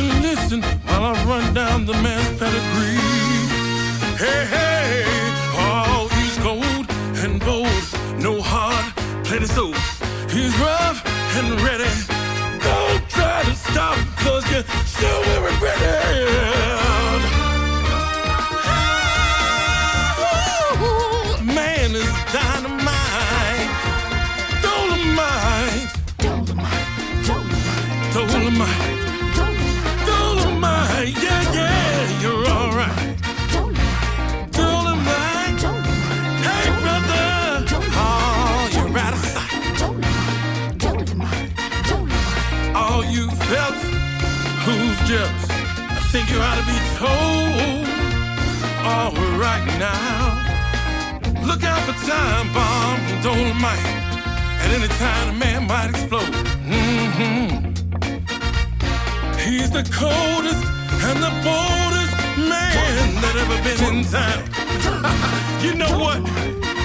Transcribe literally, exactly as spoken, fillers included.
can listen while I run down the man's pedigree. Hey, hey, all he's cold and bold, no heart, plenty soul. He's rough and ready. Don't try to stop, cause you still will regret it. Ooh, man is dynamite. Dolomite. Dolomite. Dolomite. Dolomite. Dolomite. Yeah, yeah, you're alright. You fellas who's jealous, I think you ought to be told. All right now, look out for time bomb and dolomite. At any time a man might explode. Mm-hmm. He's the coldest and the boldest man that ever been in town. You know what?